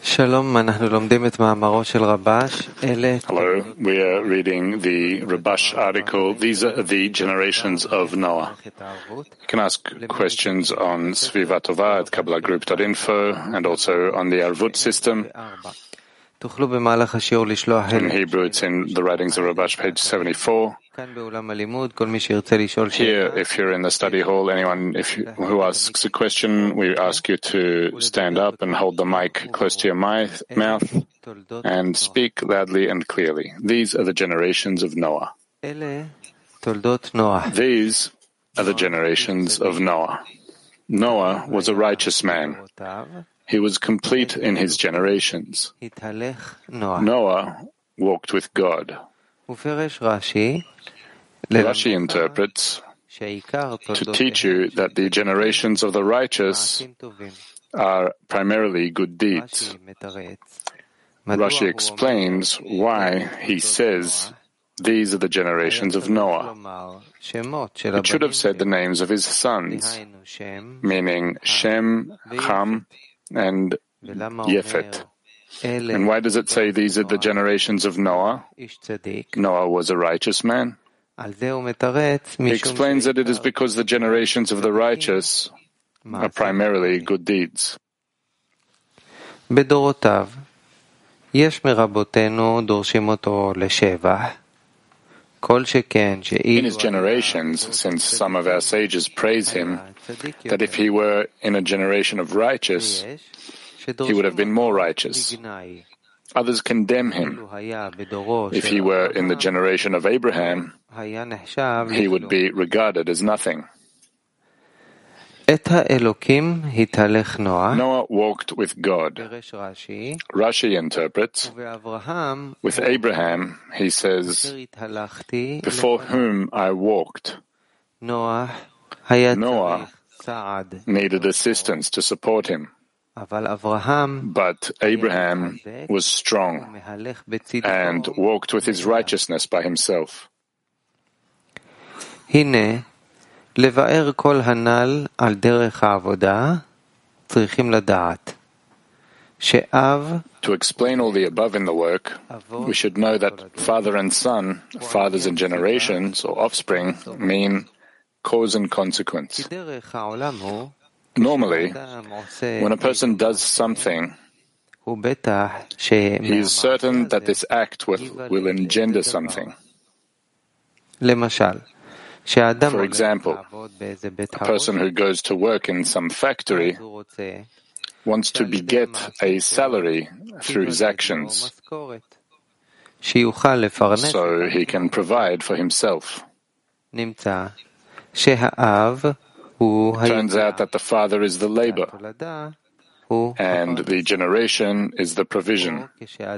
Hello, we are reading the Rabash article. These are the generations of Noah. You can ask questions on Sviva Tova at KabbalahGroup.info and also on the Arvut system. In Hebrew, it's in the writings of Rabash, page 74. Here, if you're in the study hall, anyone who asks a question, we ask you to stand up and hold the mic close to your mouth and speak loudly and clearly. These are the generations of Noah. These are the generations of Noah. Noah was a righteous man. He was complete in his generations. Noah walked with God. Rashi interprets to teach you that the generations of the righteous are primarily good deeds. Rashi explains why he says these are the generations of Noah. It should have said the names of his sons, meaning Shem, Ham, and Yefet. And why does it say these are the generations of Noah? Noah was a righteous man. He explains that it is because the generations of the righteous are primarily good deeds. In his generations, since some of our sages praise him, that if he were in a generation of righteous, he would have been more righteous. Others condemn him. If he were in the generation of Abraham, he would be regarded as nothing. Noah walked with God. Rashi interprets, with Abraham, he says, before whom I walked. Noah needed assistance to support him. But Abraham was strong and walked with his righteousness by himself. To explain all the above in the work, we should know that father and son, fathers and generations, or offspring, mean cause and consequence. Normally, when a person does something, he is certain that this act will engender something. For example, a person who goes to work in some factory wants to beget a salary through his actions, so he can provide for himself. It turns out that the father is the labor, and the generation is the provision.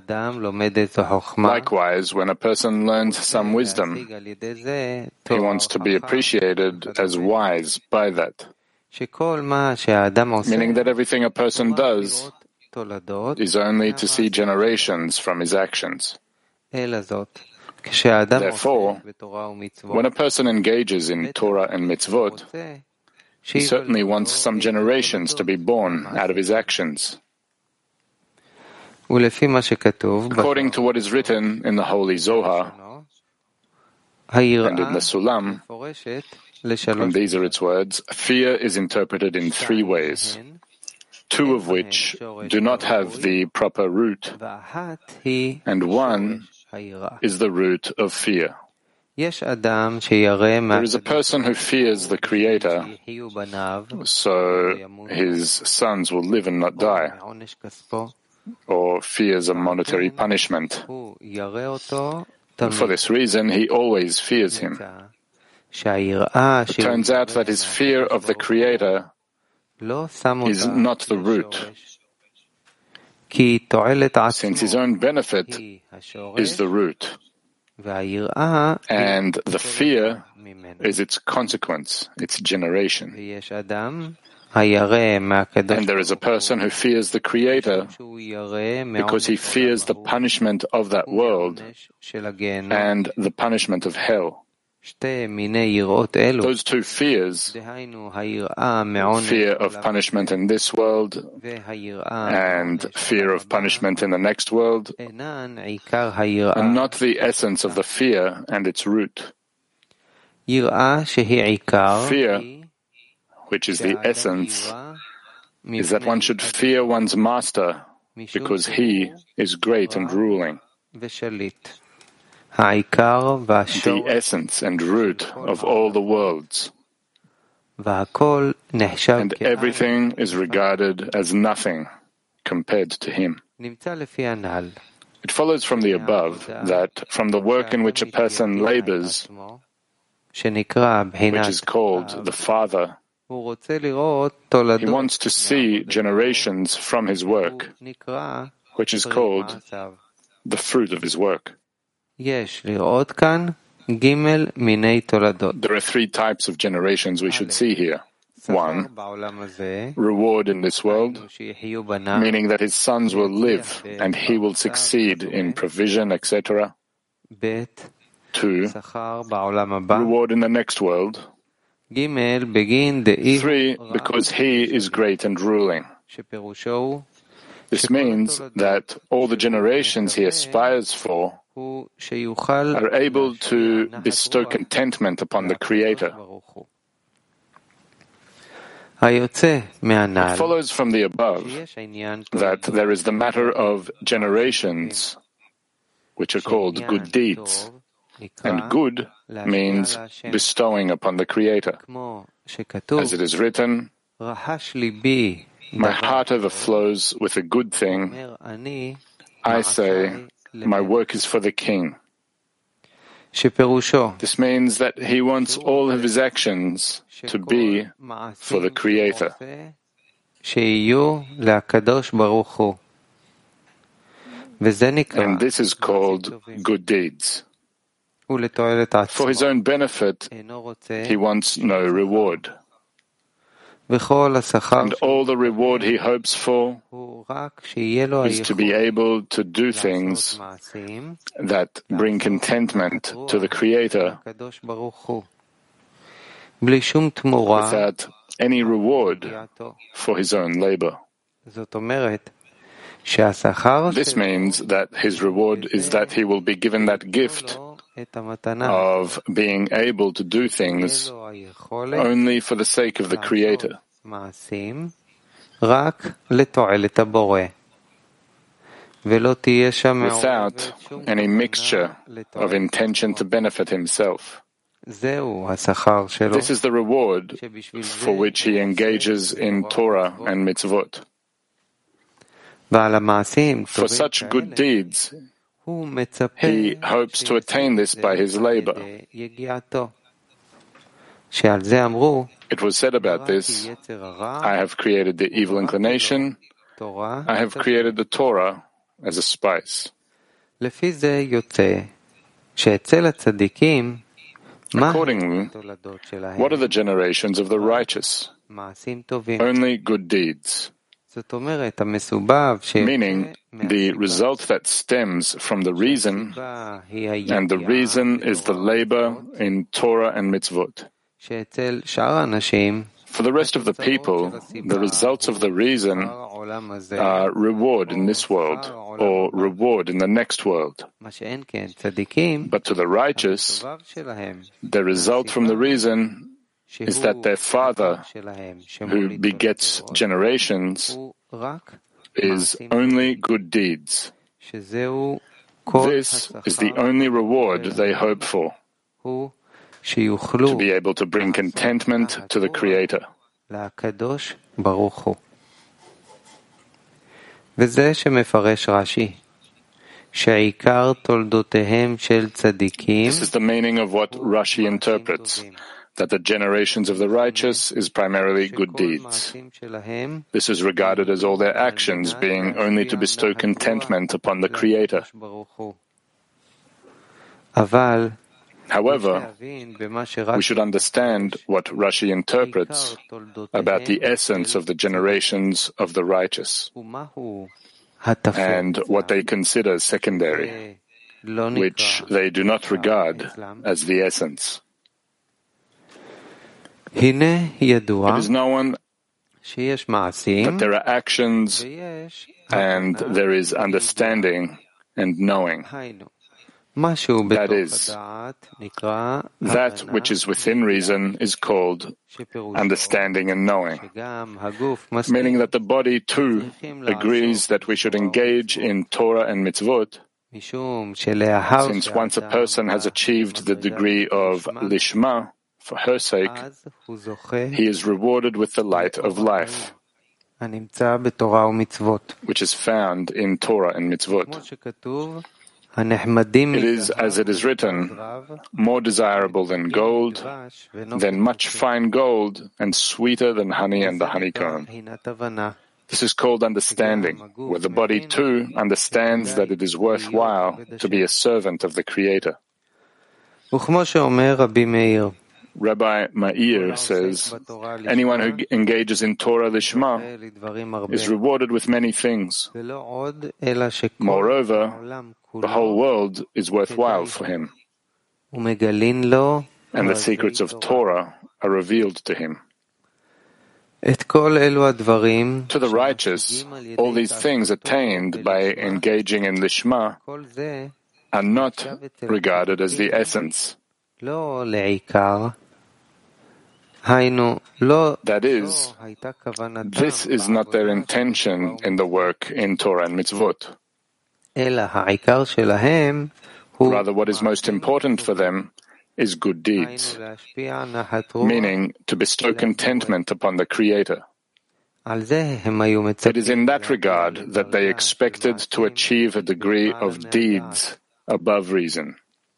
Likewise, when a person learns some wisdom, he wants to be appreciated as wise by that, meaning that everything a person does is only to see generations from his actions. Therefore, when a person engages in Torah and mitzvot, he certainly wants some generations to be born out of his actions. According to what is written in the Holy Zohar and in the Sulam, and these are its words, fear is interpreted in three ways, two of which do not have the proper root, and one is the root of fear. There is a person who fears the Creator, so his sons will live and not die, or fears a monetary punishment. And for this reason, he always fears him. It turns out that his fear of the Creator is not the root, since his own benefit is the root. And the fear is its consequence, its generation. And there is a person who fears the Creator because he fears the punishment of that world and the punishment of hell. Those two fears, fear of punishment in this world and fear of punishment in the next world, are not the essence of the fear and its root. Fear, which is the essence, is that one should fear one's master because he is great and ruling. The essence and root of all the worlds. And everything is regarded as nothing compared to him. It follows from the above that from the work in which a person labors, which is called the Father, he wants to see generations from his work, which is called the fruit of his work. There are three types of generations we should see here. 1, reward in this world, meaning that his sons will live and he will succeed in provision, etc. 2, reward in the next world. 3, because he is great and ruling. This means that all the generations he aspires for are able to bestow contentment upon the Creator. It follows from the above that there is the matter of generations, which are called good deeds, and good means bestowing upon the Creator. As it is written, my heart overflows with a good thing. I say, my work is for the king. This means that he wants all of his actions to be for the Creator. And this is called good deeds. For his own benefit, he wants no reward. And all the reward he hopes for is to be able to do things that bring contentment to the Creator without any reward for his own labor. This means that his reward is that he will be given that gift of being able to do things only for the sake of the Creator, without any mixture of intention to benefit himself. This is the reward for which he engages in Torah and mitzvot. For such good deeds, he hopes to attain this by his labor. It was said about this, I have created the evil inclination, I have created the Torah as a spice. Accordingly, what are the generations of the righteous? Only good deeds. Meaning, the result that stems from the reason, and the reason is the labor in Torah and mitzvot. For the rest of the people, the results of the reason are reward in this world, or reward in the next world. But to the righteous, the result from the reason is that their Father, who begets generations, is only good deeds. This is the only reward they hope for, to be able to bring contentment to the Creator. This is the meaning of what Rashi interprets, that the generations of the righteous is primarily good deeds. This is regarded as all their actions being only to bestow contentment upon the Creator. However, we should understand what Rashi interprets about the essence of the generations of the righteous and what they consider secondary, which they do not regard as the essence. It is known that there are actions and there is understanding and knowing. That is, that which is within reason is called understanding and knowing, meaning that the body too agrees that we should engage in Torah and mitzvot, since once a person has achieved the degree of lishma, for her sake, he is rewarded with the light of life, which is found in Torah and mitzvot. It is, as it is written, more desirable than gold, than much fine gold, and sweeter than honey and the honeycomb. This is called understanding, where the body too understands that it is worthwhile to be a servant of the Creator. Rabbi Meir says, anyone who engages in Torah Lishma is rewarded with many things. Moreover, the whole world is worthwhile for him, and the secrets of Torah are revealed to him. To the righteous, all these things attained by engaging in Lishma are not regarded as the essence. That is, this is not their intention in the work in Torah and mitzvot. Rather, what is most important for them is good deeds, meaning to bestow contentment upon the Creator. It is in that regard that they expected to achieve a degree of deeds above reason.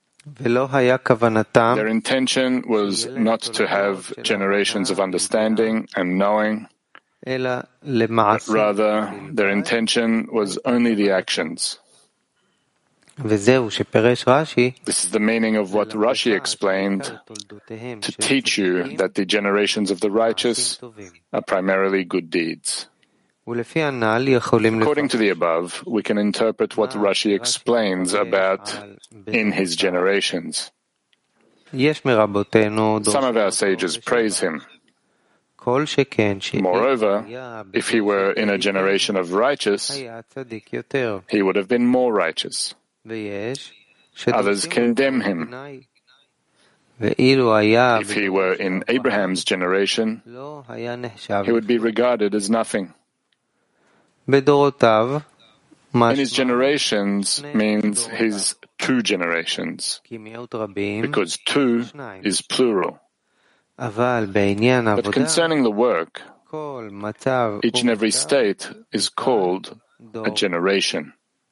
Their intention was not to have generations of understanding and knowing, but rather their intention was only the actions. This is the meaning of what Rashi explained, to teach you that the generations of the righteous are primarily good deeds. According to the above, we can interpret what Rashi explains about in his generations. Some of our sages praise him. Moreover, if he were in a generation of righteous, he would have been more righteous. Others condemn him. If he were in Abraham's generation, he would be regarded as nothing. In his generations means his two generations, because two is plural. But concerning the work, each and every state is called a generation.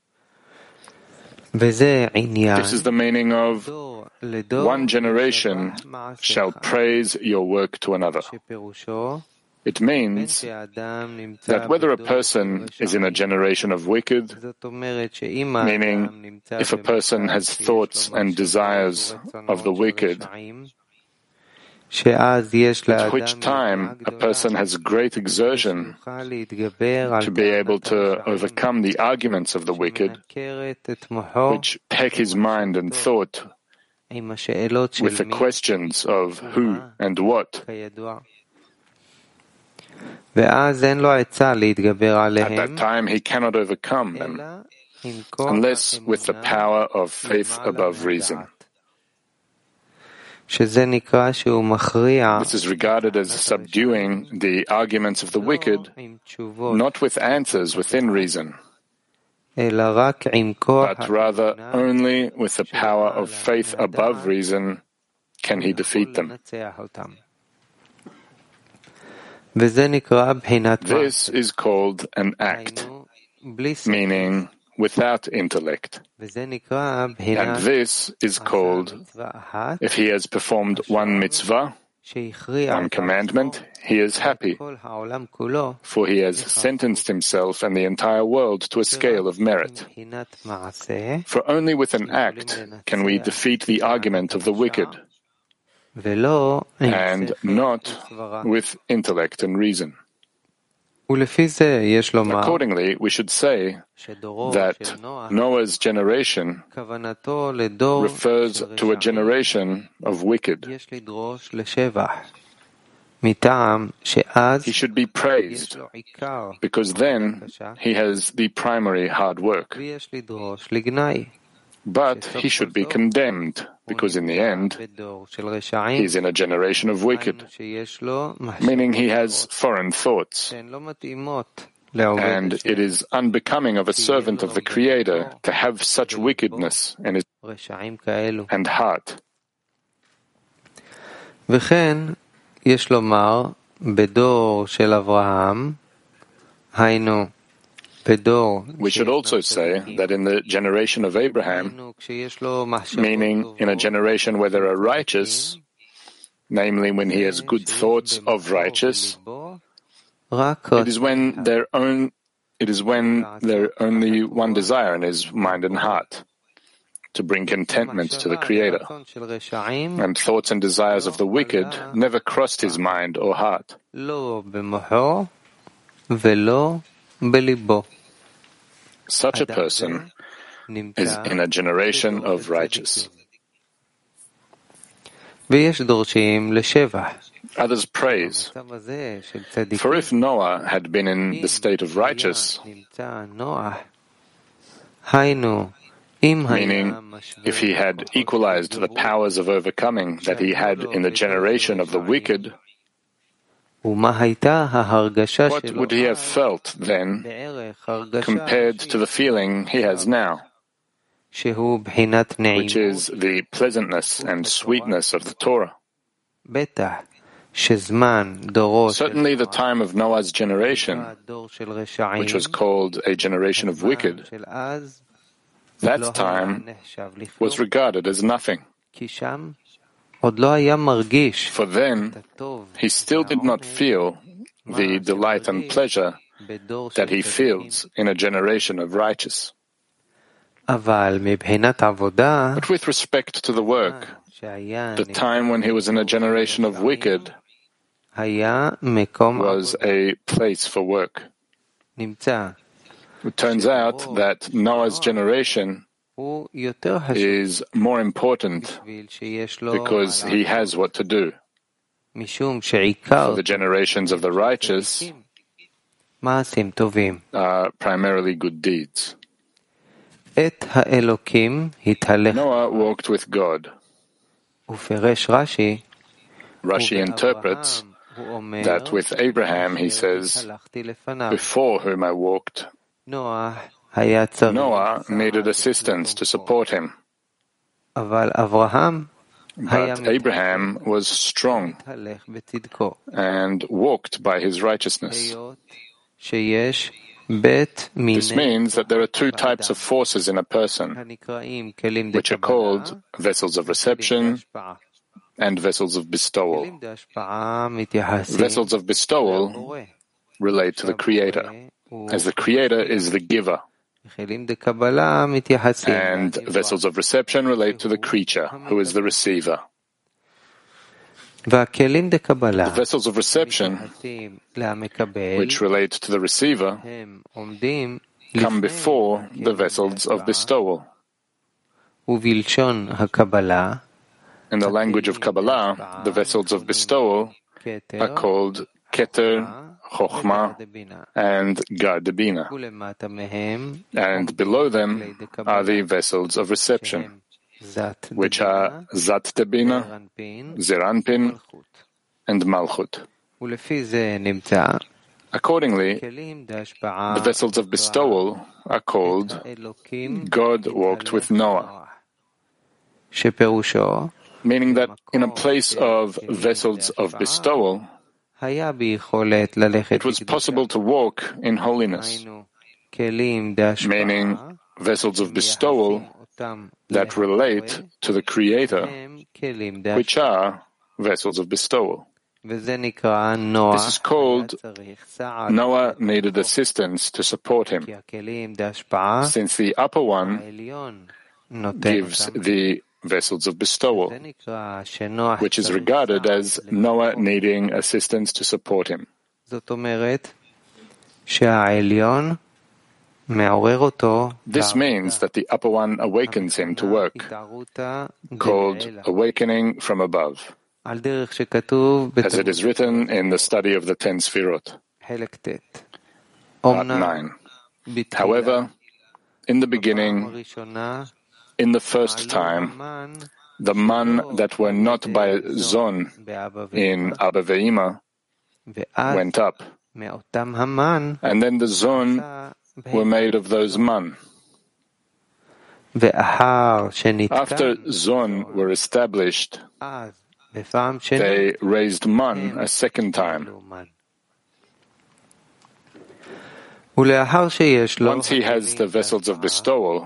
This is the meaning of one generation shall praise your work to another. It means that whether a person is in a generation of wicked, meaning if a person has thoughts and desires of the wicked, at which time a person has great exertion to be able to overcome the arguments of the wicked, which peck his mind and thought with the questions of who and what. At that time he cannot overcome them, unless with the power of faith above reason. This is regarded as subduing the arguments of the wicked, not with answers within reason, but rather only with the power of faith above reason can he defeat them. This is called an act, meaning without intellect. And this is called, if he has performed one mitzvah, one commandment, he is happy, for he has sentenced himself and the entire world to a scale of merit. For only with an act can we defeat the argument of the wicked, and not with intellect and reason. Accordingly, we should say that Noah's generation refers to a generation of wicked. He should be praised, because then he has the primary hard work. But he should be condemned, because in the end, he is in a generation of wicked, meaning he has foreign thoughts. And it is unbecoming of a servant of the Creator to have such wickedness in his and heart. יש לומר, בדור של אברהם, היינו, בדור We should also say that in the generation of Abraham, meaning in a generation where there are righteous, namely when he has good thoughts of righteous, it is when there only one desire in his mind and heart, to bring contentment to the Creator. And thoughts and desires of the wicked never crossed his mind or heart. Such a person is in a generation of righteous. Others praise. For if Noah had been in the state of righteous, meaning if he had equalized the powers of overcoming that he had in the generation of the wicked, what would he have felt then compared to the feeling he has now, which is the pleasantness and sweetness of the Torah? Certainly the time of Noah's generation, which was called a generation of wicked, that time was regarded as nothing. For then, he still did not feel the delight and pleasure that he feels in a generation of righteous. But with respect to the work, the time when he was in a generation of wicked was a place for work. It turns out that Noah's generation is more important because he has what to do. For the generations of the righteous are primarily good deeds. Noah walked with God. Rashi interprets that with Abraham, he says, before whom I walked. Noah needed assistance to support him. But Abraham was strong and walked by his righteousness. This means that there are two types of forces in a person, which are called vessels of reception and vessels of bestowal. Vessels of bestowal relate to the Creator, as the Creator is the giver. And vessels of reception relate to the creature, who is the receiver. The vessels of reception, which relate to the receiver, come before the vessels of bestowal. In the language of Kabbalah, the vessels of bestowal are called Keter, Chochmah, and Gad Bina. And below them are the vessels of reception, which are Zat Bina, Zeir Anpin, and Malchut. Accordingly, the vessels of bestowal are called God walked with Noah, meaning that in a place of vessels of bestowal, it was possible to walk in holiness, meaning vessels of bestowal that relate to the Creator, which are vessels of bestowal. This is called Noah needed assistance to support him, since the upper one gives the vessels of bestowal, which is regarded as Noah needing assistance to support him. This means that the upper one awakens him to work, called awakening from above. as it is written in the study of the 10 Sfirot. Part 9. However, in the beginning, in the first time, the man that were not by Zon in Abba Ve'ima went up, and then the Zon were made of those man. After Zon were established, they raised man a second time. Once he has the vessels of bestowal,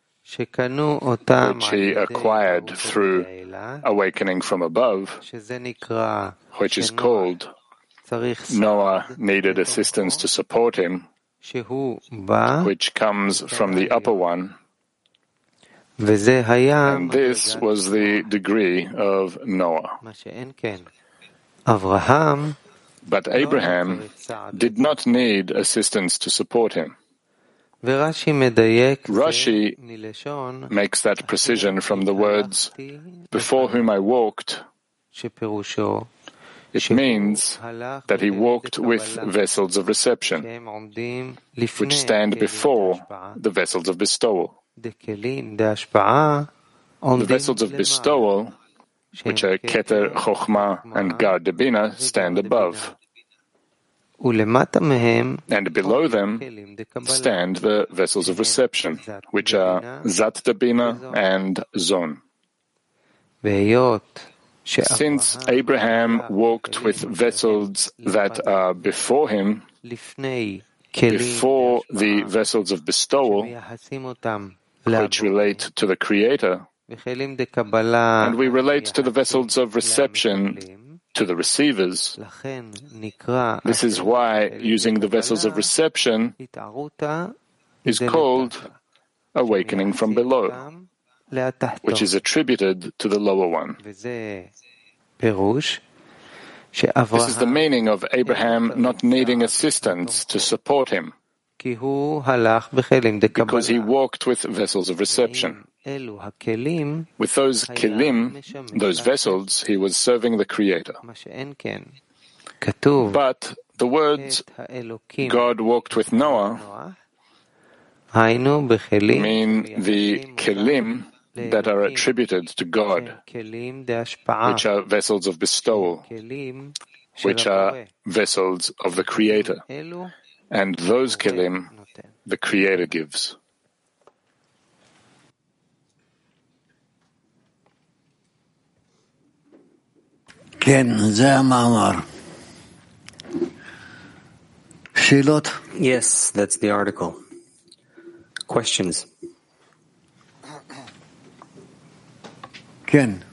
which he acquired through awakening from above, which is called Noah needed assistance to support him, which comes from the upper one, and this was the degree of Noah. But Abraham did not need assistance to support him. Rashi makes that precision from the words, before whom I walked. It means that he walked with vessels of reception, which stand before the vessels of bestowal. The vessels of bestowal, which are Keter, Chochmah, and Gad Debina, stand above. And below them stand the vessels of reception, which are Zat Debina and Zon. Since Abraham walked with vessels that are before him, before the vessels of bestowal, which relate to the Creator, and we relate to the vessels of reception to the receivers. This is why using the vessels of reception is called awakening from below, which is attributed to the lower one. This is the meaning of Abraham not needing assistance to support him, because he walked with vessels of reception. With those kelim, those vessels, he was serving the Creator. But the words, God walked with Noah, mean the kelim that are attributed to God, which are vessels of bestowal, which are vessels of the Creator. And those kelim, the Creator gives. Yes, that's the article. Questions? Ken.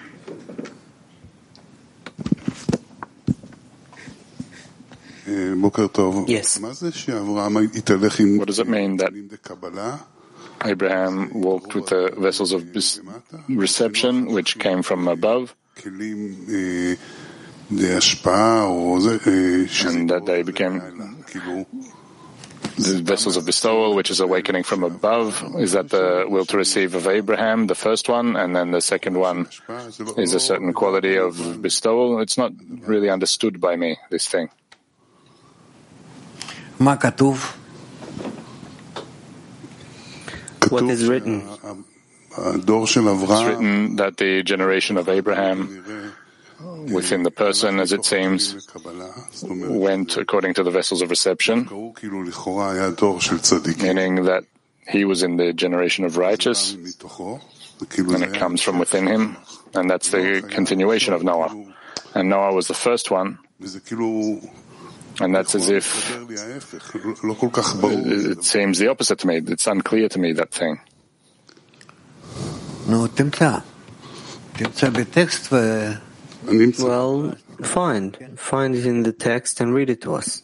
Yes. What does it mean that Abraham walked with the vessels of reception, which came from above, and that they became the vessels of bestowal, which is awakening from above? Is that the will to receive of Abraham, the first one, and then the second one is a certain quality of bestowal? It's not really understood by me, this thing. What is written? It's written that the generation of Abraham within the person, as it seems, went according to the vessels of reception, meaning that he was in the generation of righteous, and it comes from within him, and that's the continuation of Noah. And Noah was the first one, and that's as if it seems the opposite to me. It's unclear to me, that thing. Well, find it in the text and read it to us.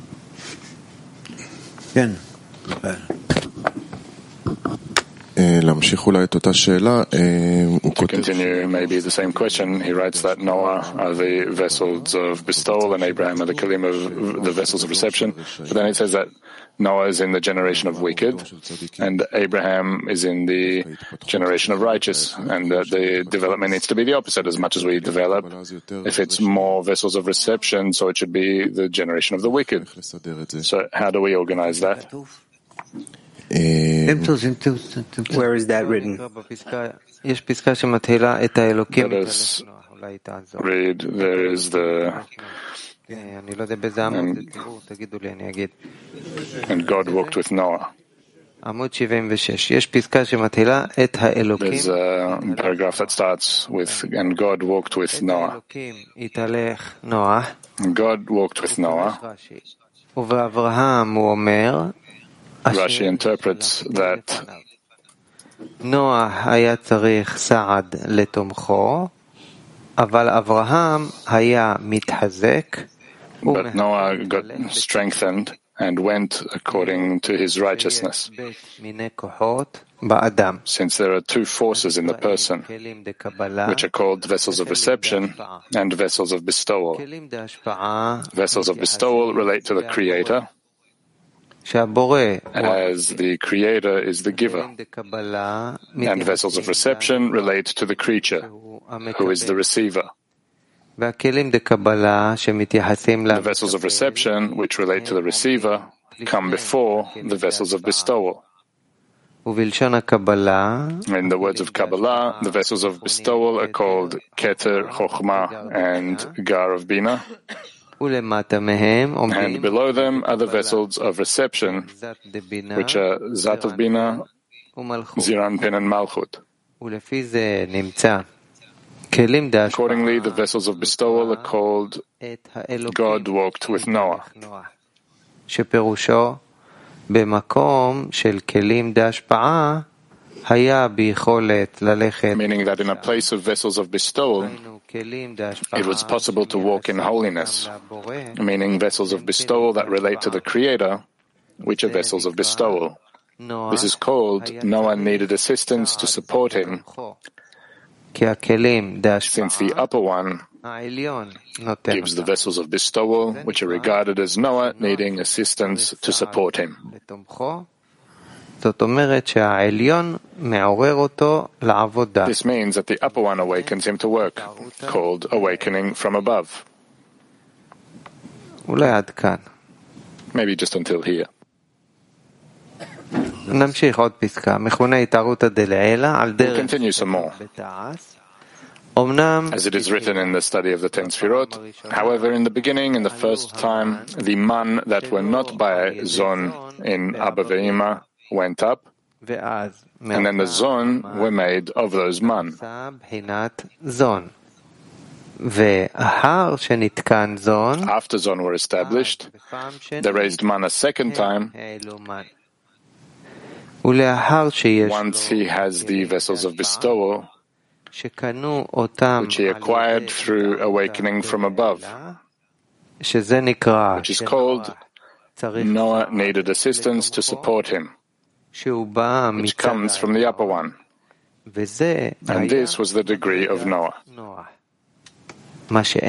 למרות continue maybe the same question, he writes that Noah are the vessels of bestowal and Abraham are the kelim of the vessels of reception. But then it says that Noah is in the generation of wicked and Abraham is in the generation of righteous, and that the development needs to be the opposite. As much as we develop, if it's more vessels of reception, so it should be the generation of the wicked. So how do we organize that? Where is that written? Let us read. There is the and God walked with Noah. There's a paragraph that starts with and God walked with Noah. And God walked with Noah. Rashi interprets that נוח היה צריך סעד לתומכו, אבל אברהם היה מתחזק. But Noah got strengthened and went according to his righteousness. Since there are two forces in the person, which are called vessels of reception and vessels of bestowal. Vessels of bestowal relate to the Creator, as the Creator is the giver, and vessels of reception relate to the creature, who is the receiver. The vessels of reception, which relate to the receiver, come before the vessels of bestowal. In the words of Kabbalah, the vessels of bestowal are called Keter, Chokhmah, and Gar of Bina. And below them are the vessels of reception, which are Zat of Bina, Ziran Pen, and Malchut. Accordingly, the vessels of bestowal are called God walked with Noah. Meaning that in a place of vessels of bestowal, it was possible to walk in holiness, meaning vessels of bestowal that relate to the Creator, which are vessels of bestowal. This is called Noah needed assistance to support him, since the upper one gives the vessels of bestowal, which are regarded as Noah needing assistance to support him. This means that the upper one awakens him to work, called awakening from above. Maybe just until here. We'll continue some more. As it is written in the study of the 10 Sfirot, however, in the beginning, in the first time, the man that were not by Zon in Abba Ve'ima went up, and then the Zon were made of those man. After Zon were established, they raised man a second time. Once he has the vessels of bestowal, which he acquired through awakening from above, which is called Noah needed assistance to support him, which comes from the upper one. And this was the degree of Noah. But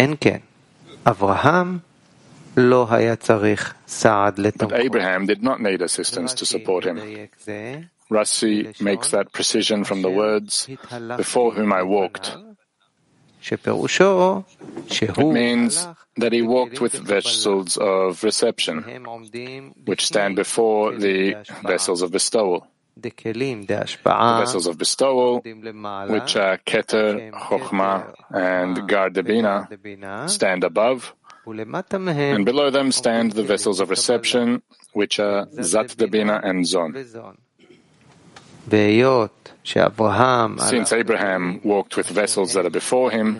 Abraham did not need assistance to support him. Rashi makes that precision from the words, before whom I walked. It means that he walked with vessels of reception, which stand before the vessels of bestowal. The vessels of bestowal, which are Keter, Chokhmah, and Gar de Bina, stand above, and below them stand the vessels of reception, which are Zat de Bina and Zon. Since Abraham walked with vessels that are before him,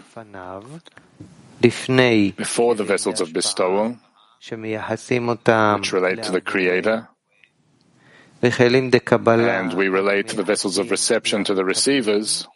before the vessels of bestowal, which relate to the Creator, and we relate the vessels of reception to the receivers,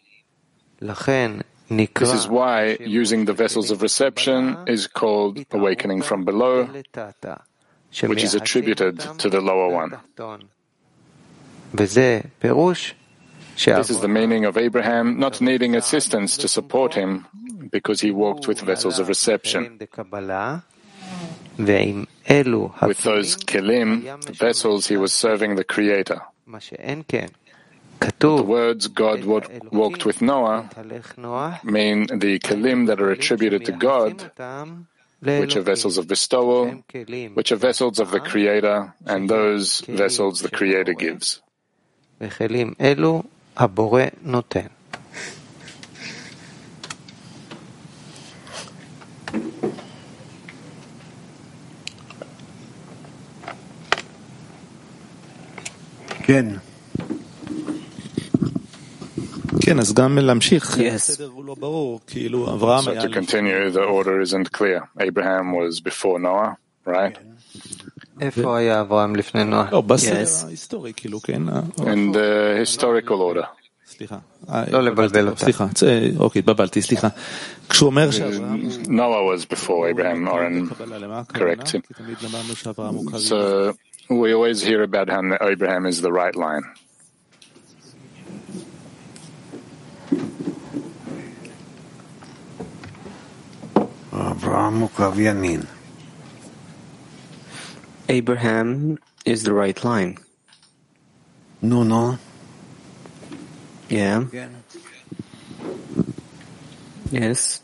this is why using the vessels of reception is called awakening from below, which is attributed to the lower one. This is the meaning of Abraham not needing assistance to support him because he walked with vessels of reception. With those kelim, the vessels, he was serving the Creator. But the words God walked with Noah mean the kelim that are attributed to God, which are vessels of bestowal, which are vessels of the Creator, and those vessels the Creator gives. Yes. So to continue, the order isn't clear. Abraham was before Noah, right? Yes. In the historical order. Noah was before Abraham, Oren corrects him. So we always hear about how Abraham is the right line. Abraham is the right line. No. Yeah. Yes.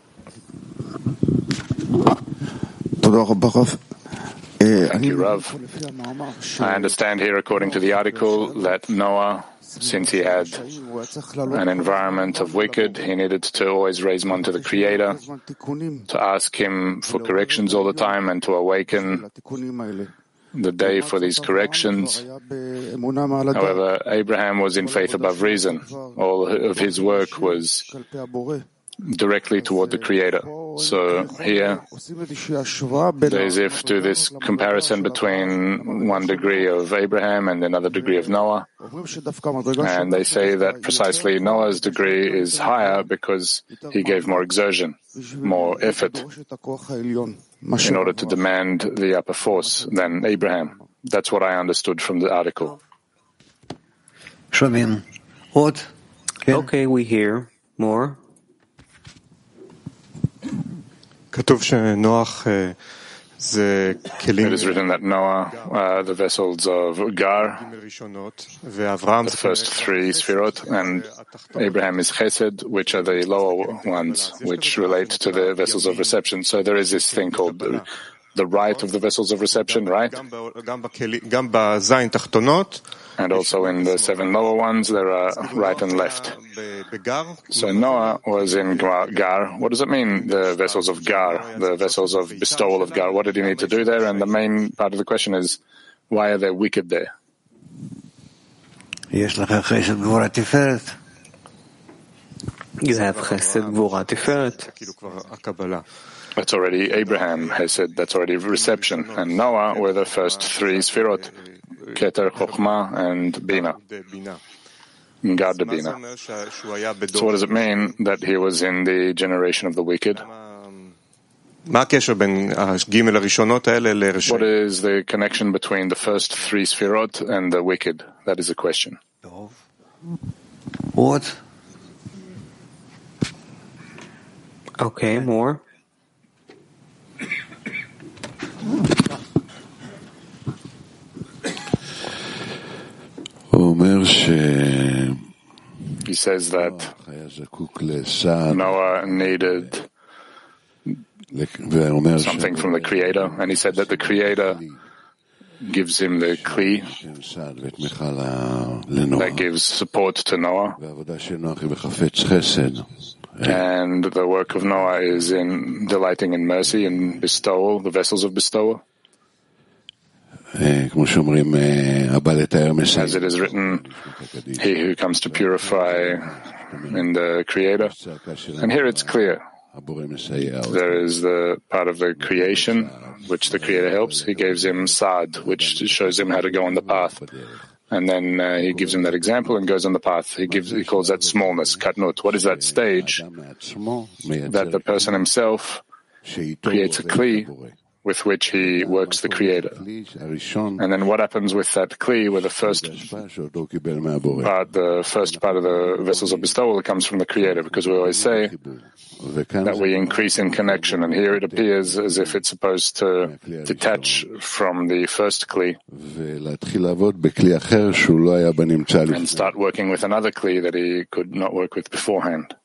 Thank you, Rav. I understand here, according to the article, that Noah, since he had an environment of wicked, he needed to always raise one to the Creator, to ask him for corrections all the time, and to awaken the day for these corrections. However, Abraham was in faith above reason. All of his work was directly toward the Creator. So here, there's if to this comparison between one degree of Abraham and another degree of Noah. And they say that precisely Noah's degree is higher because he gave more exertion, more effort, in order to demand the upper force than Abraham. That's what I understood from the article. Okay, we hear more. It is written that Noah, the vessels of Gar, the first three Sfirot, and Abraham is Chesed, which are the lower ones, which relate to the vessels of reception. So there is this thing called the right of the vessels of reception, right? And also in the seven lower ones, there are right and left. So Noah was in Gar. What does it mean, the vessels of Gar, the vessels of bestowal of Gar? What did he need to do there? And the main part of the question is, why are they wicked there? You have Chesed, Gvura, Tiferet. That's already Abraham has said, that's already reception. And Noah were the first three Sfirot, Keter, Chokhmah, and Bina. Gad the Bina. So what does it mean that he was in the generation of the wicked? What is the connection between the first three Sfirot and the wicked? That is the question. What? Okay, more. He says that Noah needed something from the Creator, and he said that the Creator gives him the Kli that gives support to Noah. And the work of Noah is in delighting in mercy and bestowal, the vessels of bestowal. As it is written, he who comes to purify in the Creator. And here it's clear. There is the part of the creation, which the Creator helps. He gives him Sad, which shows him how to go on the path. And then he gives him that example and goes on the path. He calls that smallness, katnut. What is that stage? That the person himself creates a kli with which he works the Creator. And then what happens with that Kli, where the first part of the vessels of bestowal comes from the Creator, because we always say that we increase in connection, and here it appears as if it's supposed to detach from the first Kli and start working with another Kli that he could not work with beforehand.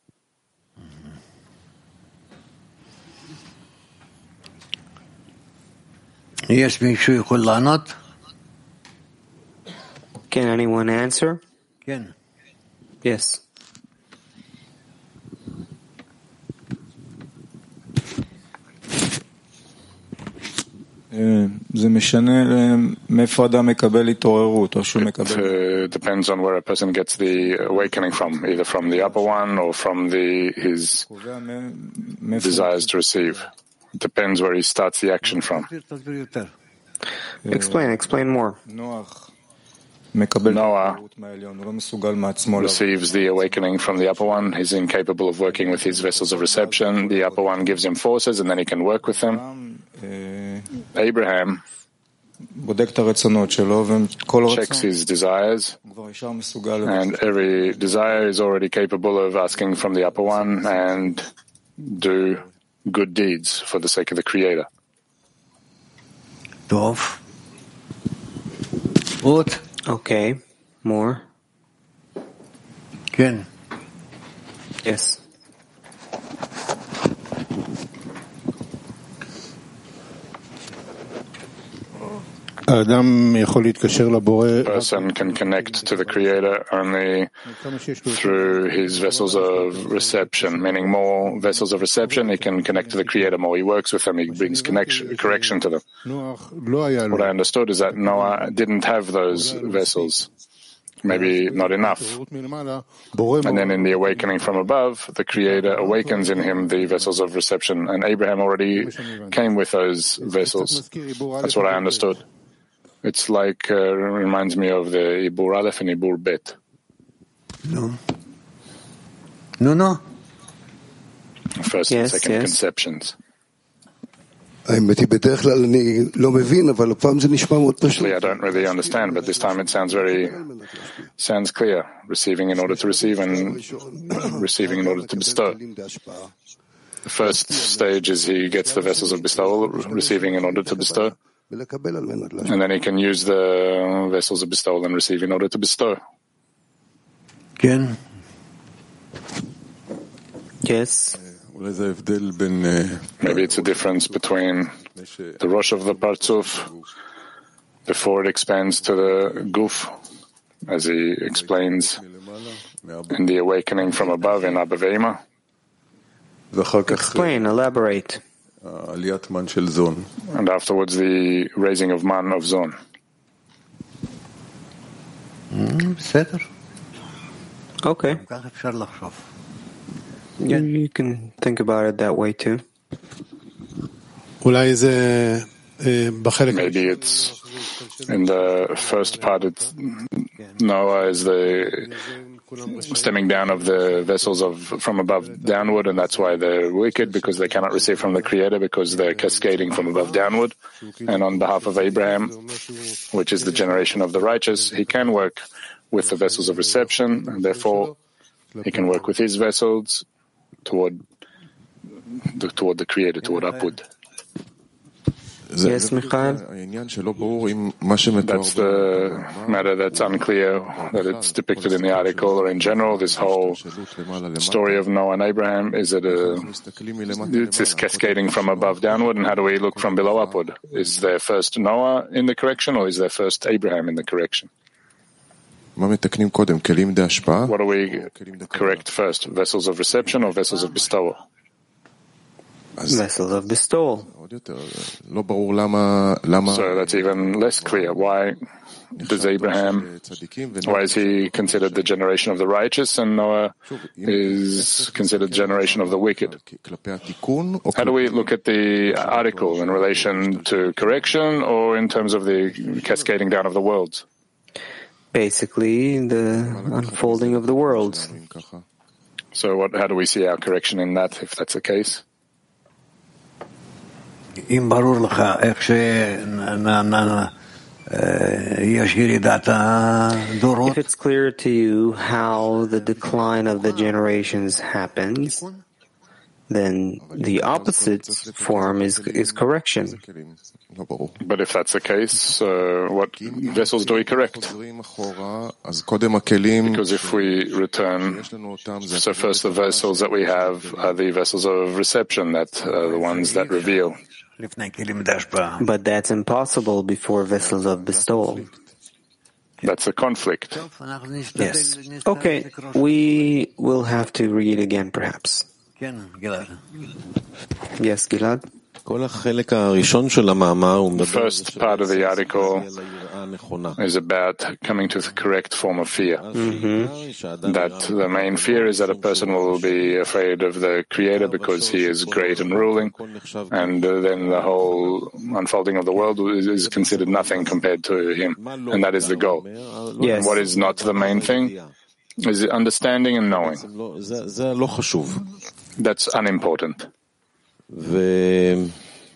Can anyone answer? Yes. It depends on where a person gets the awakening from, either from the upper one or from his desires to receive. It depends where he starts the action from. Explain more. Noah receives the awakening from the upper one. He's incapable of working with his vessels of reception. The upper one gives him forces, and then he can work with them. Abraham checks his desires, and every desire is already capable of asking from the upper one and do good deeds for the sake of the Creator. Okay, more. Yes. A person can connect to the Creator only through his vessels of reception, meaning more vessels of reception, he can connect to the Creator more. He works with them, he brings correction to them. What I understood is that Noah didn't have those vessels, maybe not enough. And then in the awakening from above, the Creator awakens in him the vessels of reception, and Abraham already came with those vessels. That's what I understood. It's like, reminds me of the Ibur Aleph and Ibur Bet. No. First and second conceptions. Usually I don't really understand, but this time it sounds clear. Receiving in order to receive and receiving in order to bestow. The first stage is he gets the vessels of bestowal, receiving in order to bestow. And then he can use the vessels of bestowal and receive in order to bestow. Yes. Maybe it's a difference between the Rosh of the Partzuf before it expands to the Guf, as he explains in the awakening from above in Abba Ve'ima. Explain, elaborate. And afterwards the raising of man of Zon. Okay. You can think about it that way too. Maybe it's in the first part, Noah is the stemming down of the vessels from above downward, and that's why they're wicked, because they cannot receive from the Creator, because they're cascading from above downward. And on behalf of Abraham, which is the generation of the righteous, he can work with the vessels of reception, and therefore he can work with his vessels toward the Creator, toward upward. Yes, Michael? That's the matter that's unclear, that it's depicted in the article or in general. This whole story of Noah and Abraham, is it it's this cascading from above downward, and how do we look from below upward? Is there first Noah in the correction, or is there first Abraham in the correction? What do we correct first, vessels of reception or vessels of bestowal? Vessels of bestowal. So that's even less clear. Why is he considered the generation of the righteous, and Noah is considered the generation of the wicked? How do we look at the article in relation to correction, or in terms of the cascading down of the worlds? Basically, the unfolding of the worlds. So how do we see our correction in that, if that's the case? If it's clear to you how the decline of the generations happens, then the opposite form is correction. But if that's the case, what vessels do we correct? Because if we return, so first the vessels that we have are the vessels of reception, that are the ones that reveal. But that's impossible before vessels of bestowal. That's a conflict. Yes. Okay, we will have to read again, perhaps. Yes, Gilad? The first part of the article is about coming to the correct form of fear. That the main fear is that a person will be afraid of the Creator because he is great and ruling, and then the whole unfolding of the world is considered nothing compared to him, and that is the goal. Yes. And what is not the main thing is understanding and knowing. That's unimportant. And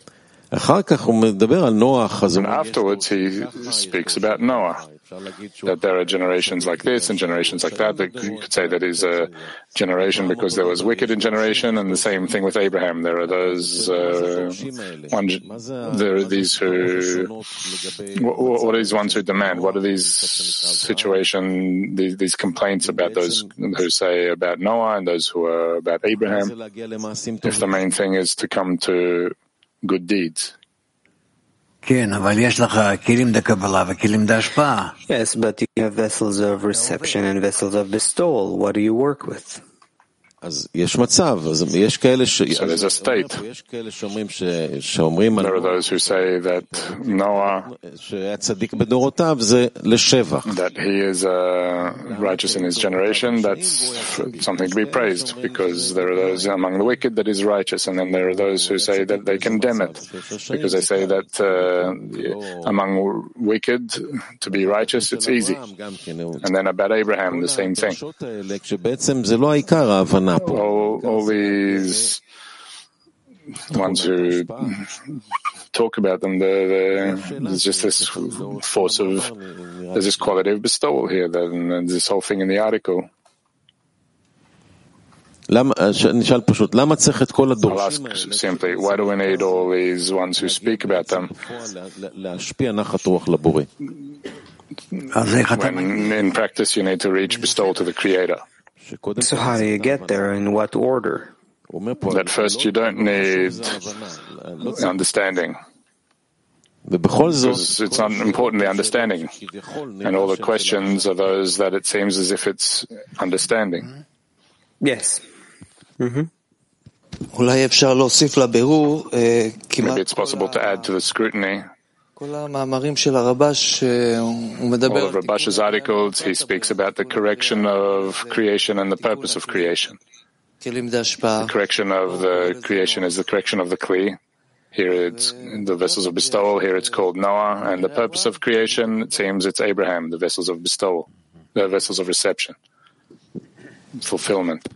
afterwards he speaks about Noah, that there are generations like this and generations like that. You could say that is a generation because there was wicked in generation, and the same thing with Abraham. There are those there are these who what are these ones who demand? What are these these complaints about those who say about Noah and those who are about Abraham, if the main thing is to come to good deeds? Yes, but you have vessels of reception and vessels of bestowal. What do you work with? So there's a state. There are those who say that Noah, that he is righteous in his generation, that's something to be praised, because there are those among the wicked that is righteous, and then there are those who say that they condemn it, because they say that among wicked to be righteous, it's easy. And then about Abraham, the same thing. All these ones who talk about them, there's just this force of, there's this quality of bestowal here, and this whole thing in the article. I'll ask simply, why do we need all these ones who speak about them? When in practice you need to reach bestowal to the Creator. So how do you get there? In what order? That first you don't need understanding, because it's not important, the understanding. And all the questions are those that it seems as if it's understanding. Yes. Maybe it's possible to add to the scrutiny. All of Rabash's articles, he speaks about the correction of creation and the purpose of creation. The correction of the creation is the correction of the Kli. Here it's the vessels of bestowal, here it's called Noah, and the purpose of creation, it seems it's Abraham, the vessels of bestowal, the vessels of reception, fulfillment.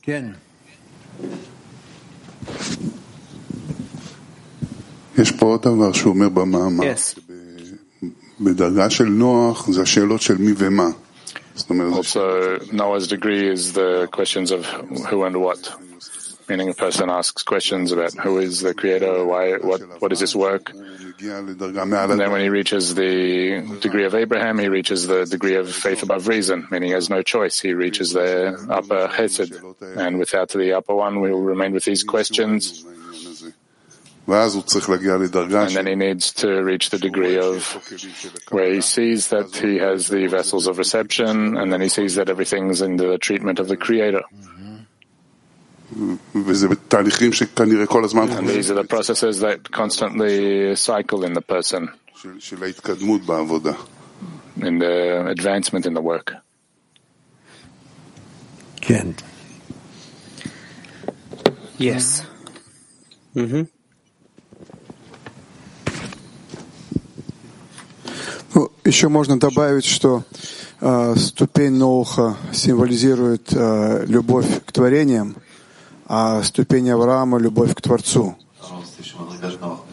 יש פה עוד דבר שהוא אומר במאמר. בדרגה של נוח זה השאלות של מי ומה. Also, Noah's degree is the questions of who and what. Meaning a person asks questions about who is the Creator, why, what is this work? And then when he reaches the degree of Abraham, he reaches the degree of faith above reason, meaning he has no choice. He reaches the upper chesed. And without the upper one, we will remain with these questions. And then he needs to reach the degree of where he sees that he has the vessels of reception, and then he sees that everything's in the treatment of the Creator. And these are the processes that constantly cycle in the person, in the advancement in the work. Yes. Еще можно добавить, что ступень Ноаха символизирует любовь к творениям, а ступень Авраама — любовь к Творцу.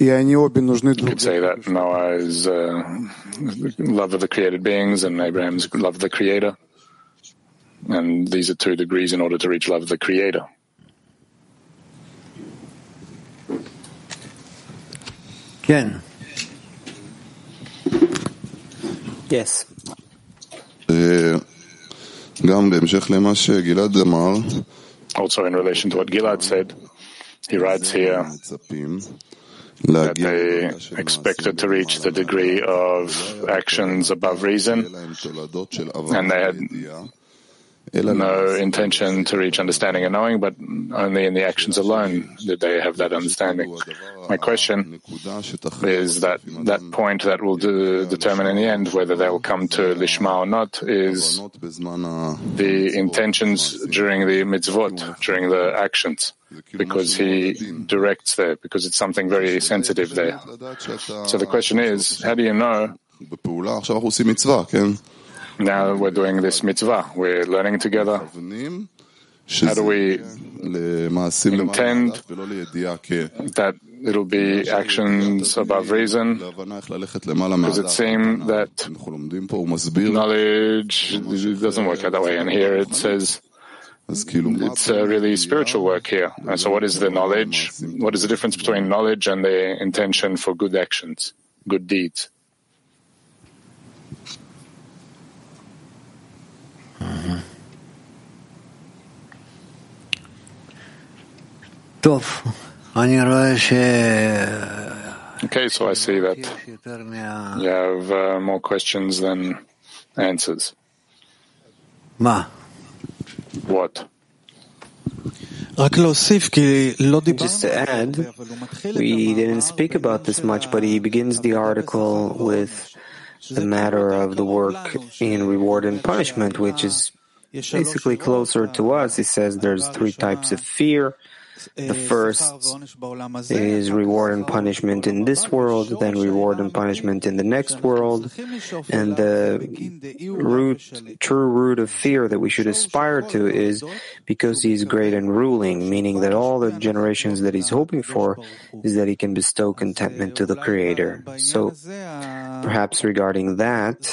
You could say that Noah is love of the created beings and Abraham's love of the Creator. And these are 2 degrees in order to reach love of the Creator. Ken. Yes. Also in relation to what Gilad said, he writes here that they expected to reach the degree of actions above reason, and they had no intention to reach understanding and knowing, but only in the actions alone did they have that understanding. My question is that point that will determine in the end whether they will come to Lishma or not is the intentions during the mitzvot, during the actions, because he directs there, because it's something very sensitive there. So the question is, how do you know? Now we're doing this mitzvah, we're learning together. How do we intend that it'll be actions above reason? Because it seems that knowledge doesn't work out that way. And here it says it's really spiritual work here. And so what is the knowledge? What is the difference between knowledge and the intention for good actions, good deeds? Okay, so I see that you have more questions than answers. What? Just to add, we didn't speak about this much, but he begins the article with the matter of the work in reward and punishment, which is basically closer to us. He says there's 3 types of fear. The first is reward and punishment in this world, then reward and punishment in the next world. And the true root of fear that we should aspire to is because he's great and ruling, meaning that all the generations that he's hoping for is that he can bestow contentment to the Creator. So perhaps regarding that,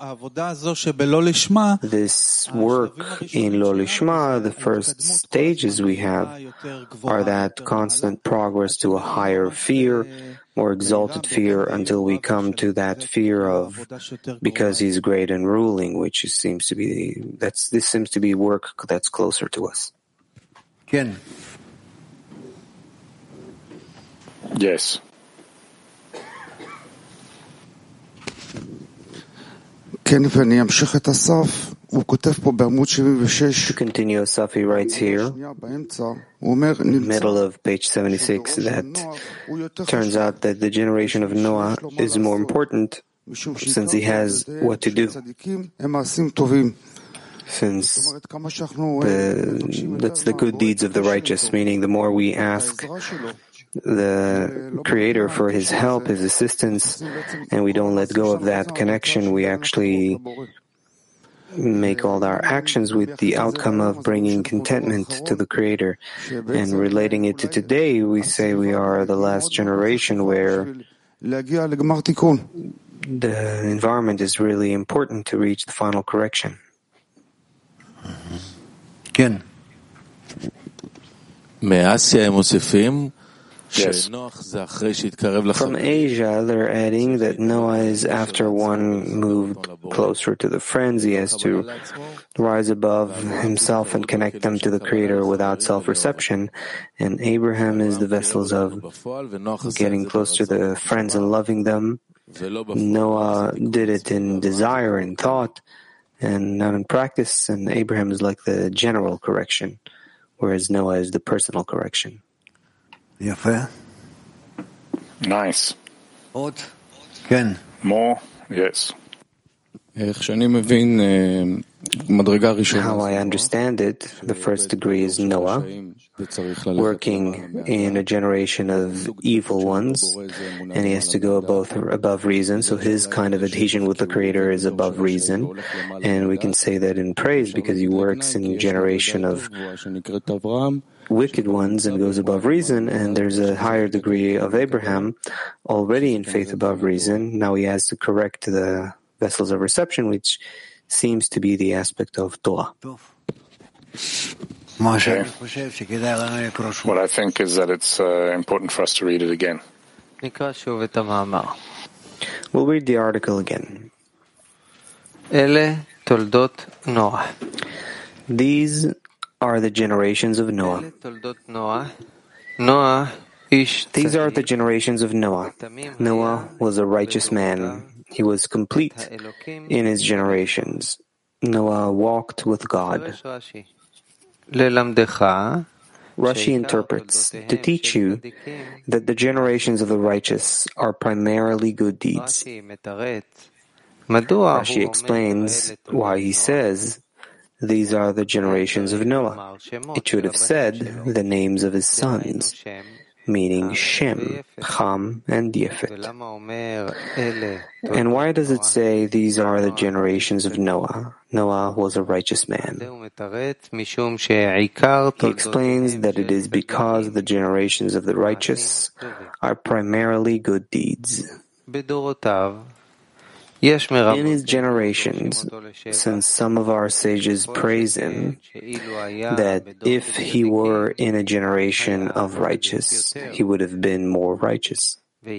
this work in Lo Lishma, the first stages we have are that constant progress to a higher fear, more exalted fear, until we come to that fear of because he's great and ruling, which seems to be work that's closer to us. Ken. Yes. To continue, Asaf writes here, middle of page 76, that turns out that the generation of Noah is more important since he has what to do. Since that's the good deeds of the righteous, meaning the more we ask the Creator for his help, his assistance, and we don't let go of that connection, we actually make all our actions with the outcome of bringing contentment to the Creator. And relating it to today, we say we are the last generation where the environment is really important to reach the final correction. Ken. Yes. From Asia, they're adding that Noah is after one moved closer to the friends. He has to rise above himself and connect them to the Creator without self-reception. And Abraham is the vessels of getting close to the friends and loving them. Noah did it in desire and thought and not in practice. And Abraham is like the general correction, whereas Noah is the personal correction. Nice. Ken. More? Yes. How I understand it, the first degree is Noah, working in a generation of evil ones, and he has to go above reason, so his kind of adhesion with the Creator is above reason. And we can say that in praise because he works in a generation of wicked ones and goes above reason, and there's a higher degree of Abraham already in faith above reason. Now he has to correct the vessels of reception, which seems to be the aspect of Torah. Okay. What I think is that it's important for us to read it again. We'll read the article again. These are the generations of Noah. These are the generations of Noah. Noah was a righteous man. He was complete in his generations. Noah walked with God. Rashi interprets, to teach you that the generations of the righteous are primarily good deeds. Rashi explains why he says, these are the generations of Noah. It should have said the names of his sons, meaning Shem, Ham, and Yefet. And why does it say these are the generations of Noah? Noah was a righteous man. He explains that it is because the generations of the righteous are primarily good deeds. In his generations, since some of our sages praise him, that if he were in a generation of righteous, he would have been more righteous.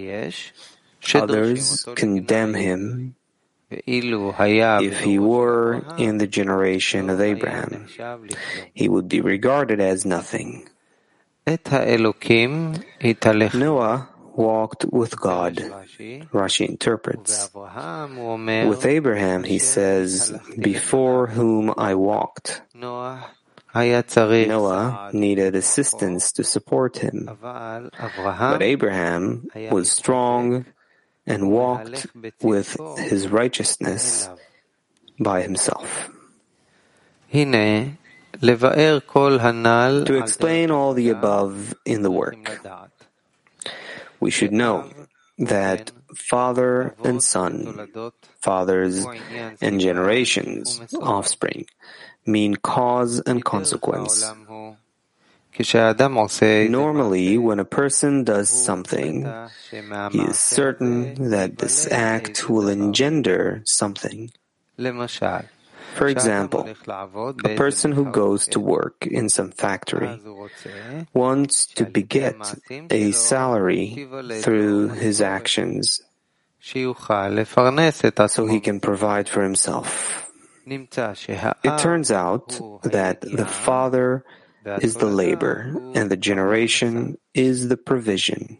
Others condemn him if he were in the generation of Abraham. He would be regarded as nothing. Noah walked with God, Rashi interprets. With Abraham, he says, before whom I walked. Noah needed assistance to support him. But Abraham was strong and walked with his righteousness by himself. To explain all the above in the work, we should know that father and son, fathers and generations, offspring, mean cause and consequence. Normally, when a person does something, he is certain that this act will engender something. For example, a person who goes to work in some factory wants to beget a salary through his actions so he can provide for himself. It turns out that the father is the labor and the generation is the provision.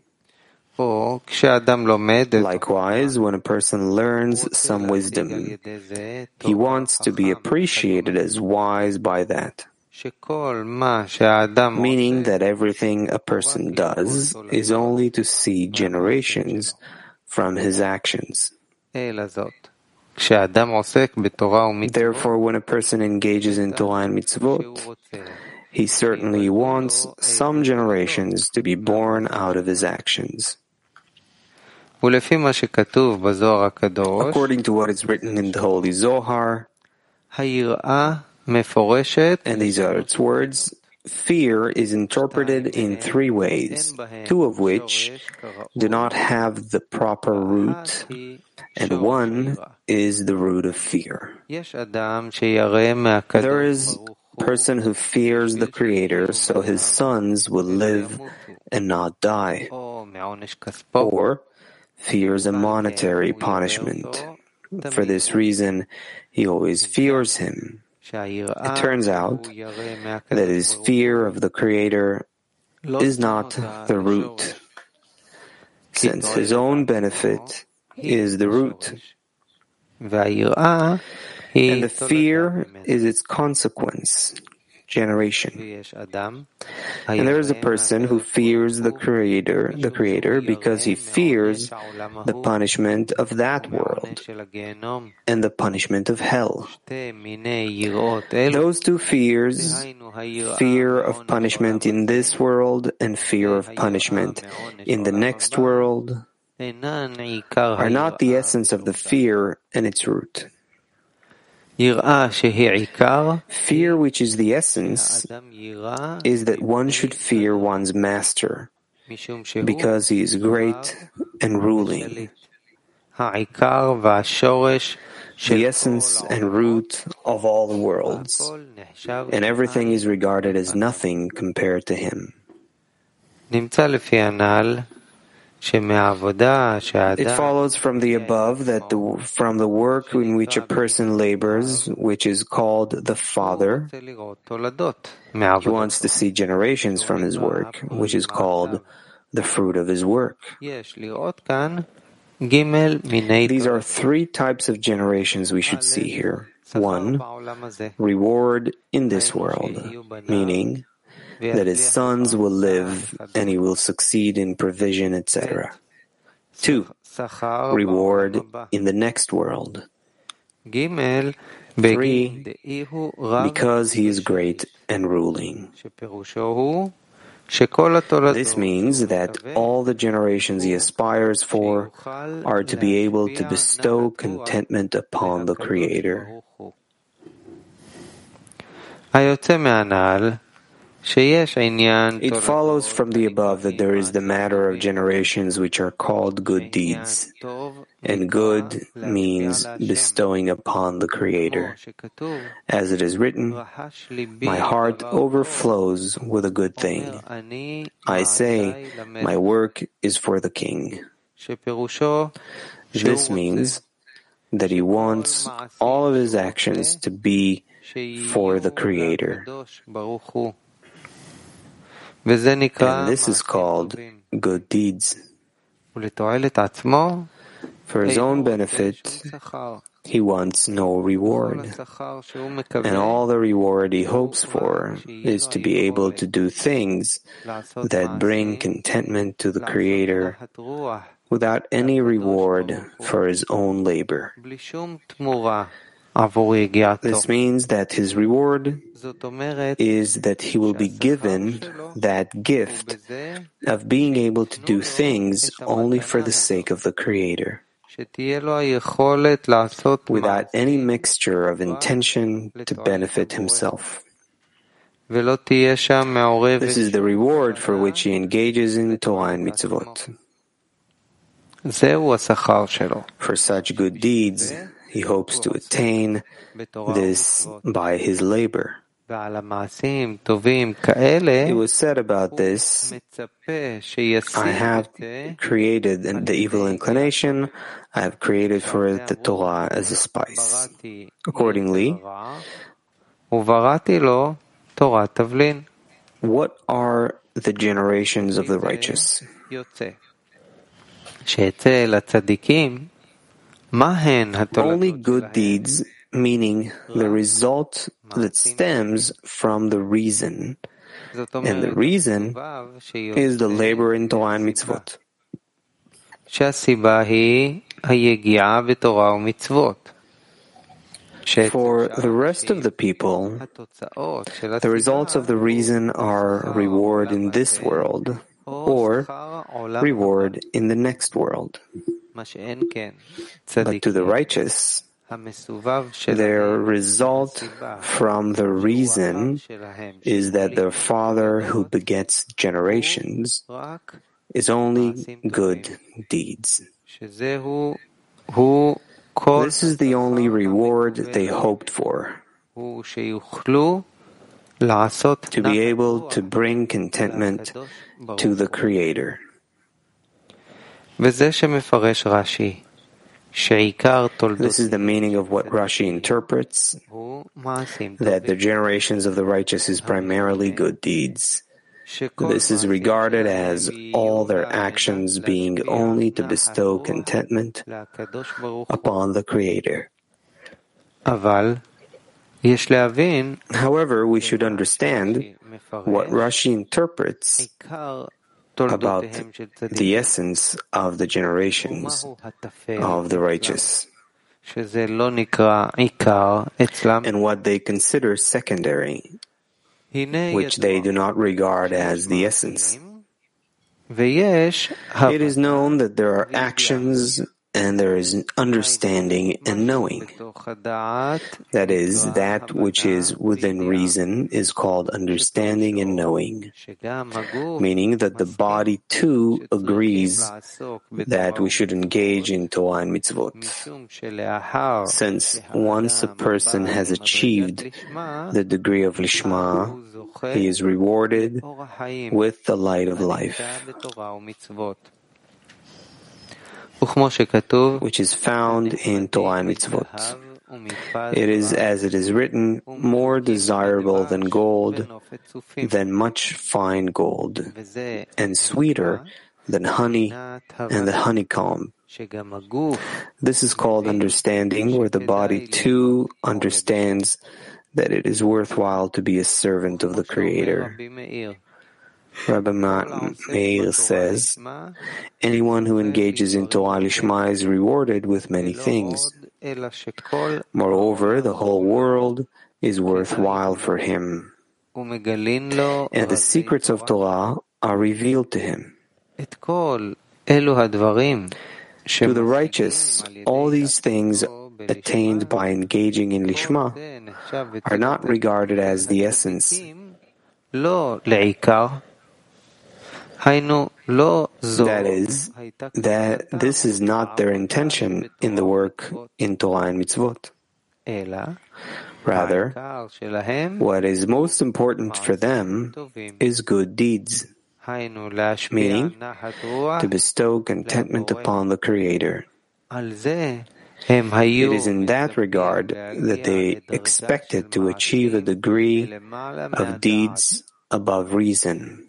Likewise, when a person learns some wisdom, he wants to be appreciated as wise by that. Meaning that everything a person does is only to see generations from his actions. Therefore, when a person engages in Torah and mitzvot, he certainly wants some generations to be born out of his actions. According to what is written in the Holy Zohar, and these are its words, fear is interpreted in three ways, two of which do not have the proper root, and one is the root of fear. There is a person who fears the Creator so his sons will live and not die, or fears a monetary punishment. For this reason, he always fears him. It turns out that his fear of the Creator is not the root, since his own benefit is the root, and the fear is its consequence. generation. And there is a person who fears the Creator because he fears the punishment of that world and the punishment of hell. Those two fears, fear of punishment in this world and fear of punishment in the next world, are not the essence of the fear and its root. Fear, which is the essence, is that one should fear one's master, because he is great and ruling. The essence and root of all the worlds, and everything is regarded as nothing compared to him. It follows from the above that from the work in which a person labors, which is called the Father, he wants to see generations from his work, which is called the fruit of his work. These are three types of generations we should see here. 1, reward in this world, meaning that his sons will live and he will succeed in provision, etc. 2, reward in the next world. 3, because he is great and ruling. This means that all the generations he aspires for are to be able to bestow contentment upon the Creator. It follows from the above that there is the matter of generations which are called good deeds, and good means bestowing upon the Creator. As it is written, my heart overflows with a good thing. I say, my work is for the King. This means that he wants all of his actions to be for the Creator. And this is called good deeds. For his own benefit, he wants no reward. And all the reward he hopes for is to be able to do things that bring contentment to the Creator without any reward for his own labor. This means that his reward is that he will be given that gift of being able to do things only for the sake of the Creator, without any mixture of intention to benefit himself. This is the reward for which he engages in Torah and mitzvot. For such good deeds, he hopes to attain this by his labor. It was said about this, I have created the evil inclination, I have created for it the Torah as a spice. Accordingly, what are the generations of the righteous? Only good deeds, meaning the result that stems from the reason. And the reason is the labor in Torah and mitzvot. For the rest of the people, the results of the reason are reward in this world or reward in the next world. But to the righteous, their result from the reason is that their Father who begets generations is only good deeds. This is the only reward they hoped for, to be able to bring contentment to the Creator. This is the meaning of what Rashi interprets, that the generations of the righteous is primarily good deeds. This is regarded as all their actions being only to bestow contentment upon the Creator. However, we should understand what Rashi interprets about the essence of the generations of the righteous and what they consider secondary, which they do not regard as the essence. It is known that there are actions and there is understanding and knowing. That is, that which is within reason is called understanding and knowing, meaning that the body too agrees that we should engage in Torah and mitzvot. Since once a person has achieved the degree of Lishma, he is rewarded with the light of life, which is found in Torah and Mitzvot. It is, as it is written, more desirable than gold, than much fine gold, and sweeter than honey and the honeycomb. This is called understanding, where the body too understands that it is worthwhile to be a servant of the Creator. Rabbi Meir says, anyone who engages in Torah Lishma is rewarded with many things. Moreover, the whole world is worthwhile for him, and the secrets of Torah are revealed to him. To the righteous, all these things attained by engaging in Lishma are not regarded as the essence. That is, that this is not their intention in the work in Torah and Mitzvot. Rather, what is most important for them is good deeds, meaning to bestow contentment upon the Creator. It is in that regard that they expected to achieve a degree of deeds above reason.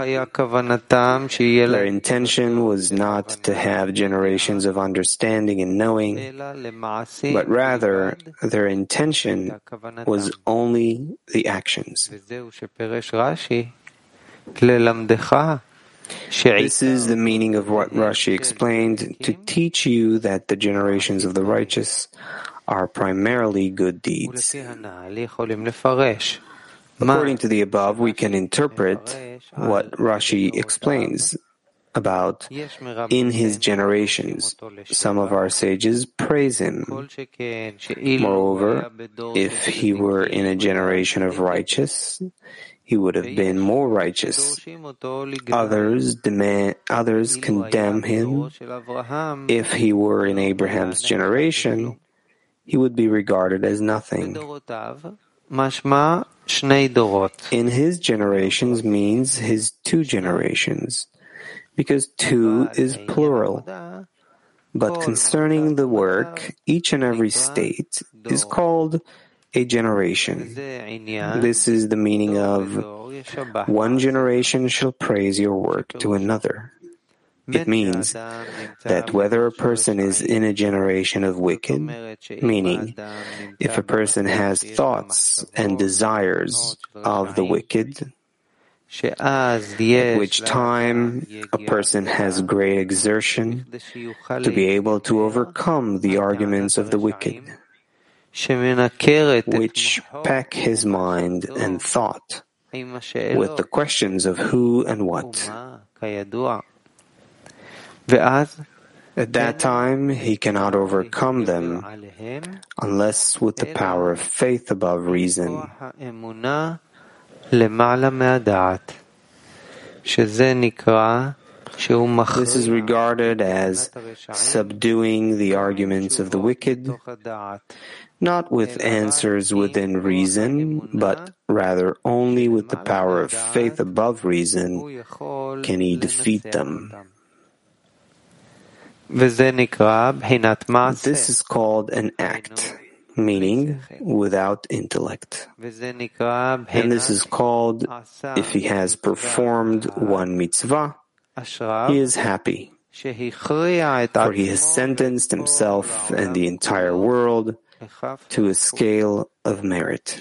Their intention was not to have generations of understanding and knowing, but rather their intention was only the actions. This is the meaning of what Rashi explained, to teach you that the generations of the righteous are primarily good deeds. According to the above, we can interpret what Rashi explains about in his generations. Some of our sages praise him. Moreover, if he were in a generation of righteous, he would have been more righteous. Others condemn him. If he were in Abraham's generation, he would be regarded as nothing. In his generations means his two generations, because two is plural. But concerning the work, each and every state is called a generation. This is the meaning of one generation shall praise your work to another. It means that whether a person is in a generation of wicked, meaning if a person has thoughts and desires of the wicked, at which time a person has great exertion to be able to overcome the arguments of the wicked, which pack his mind and thought with the questions of who and what. At that time, he cannot overcome them unless with the power of faith above reason. This is regarded as subduing the arguments of the wicked, not with answers within reason, but rather only with the power of faith above reason can he defeat them. This is called an act, meaning without intellect. And this is called, if he has performed one mitzvah, he is happy, for he has sentenced himself and the entire world to a scale of merit.